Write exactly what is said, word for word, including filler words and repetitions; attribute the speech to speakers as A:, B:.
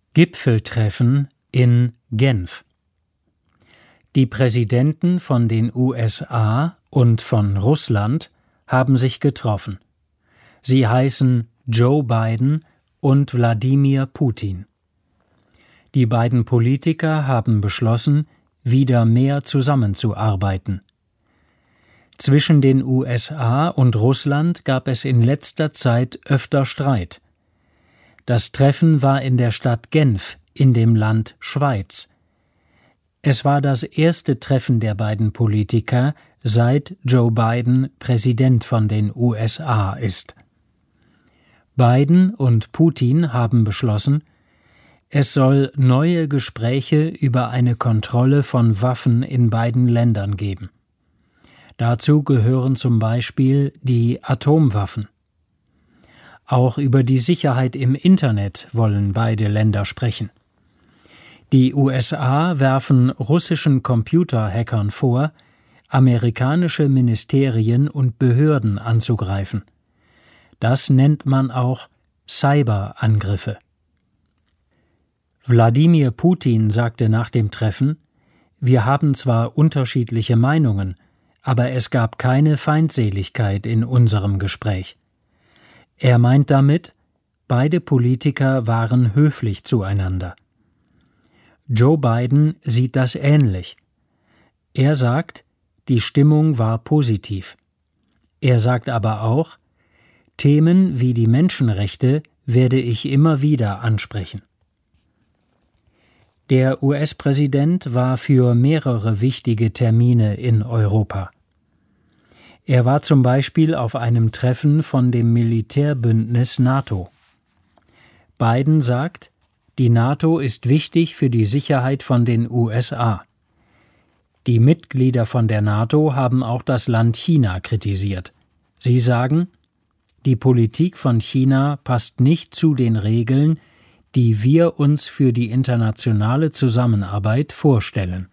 A: Gipfeltreffen in Genf. Die Präsidenten von den U S A und von Russland haben sich getroffen. Sie heißen Joe Biden und Wladimir Putin. Die beiden Politiker haben beschlossen, wieder mehr zusammenzuarbeiten. Zwischen den U S A und Russland gab es in letzter Zeit öfter Streit. Das Treffen war in der Stadt Genf in dem Land Schweiz. Es war das erste Treffen der beiden Politiker, seit Joe Biden Präsident von den U S A ist. Biden und Putin haben beschlossen, es soll neue Gespräche über eine Kontrolle von Waffen in beiden Ländern geben. Dazu gehören zum Beispiel die Atomwaffen. Auch über die Sicherheit im Internet wollen beide Länder sprechen. Die U S A werfen russischen Computerhackern vor, amerikanische Ministerien und Behörden anzugreifen. Das nennt man auch Cyberangriffe. Wladimir Putin sagte nach dem Treffen: Wir haben zwar unterschiedliche Meinungen, aber es gab keine Feindseligkeit in unserem Gespräch. Er meint damit, beide Politiker waren höflich zueinander. Joe Biden sieht das ähnlich. Er sagt, die Stimmung war positiv. Er sagt aber auch, Themen wie die Menschenrechte werde ich immer wieder ansprechen. Der U S-Präsident war für mehrere wichtige Termine in Europa. Er war zum Beispiel auf einem Treffen von dem Militärbündnis NATO. Biden sagt, die NATO ist wichtig für die Sicherheit von den U S A. Die Mitglieder von der NATO haben auch das Land China kritisiert. Sie sagen, die Politik von China passt nicht zu den Regeln, die wir uns für die internationale Zusammenarbeit vorstellen.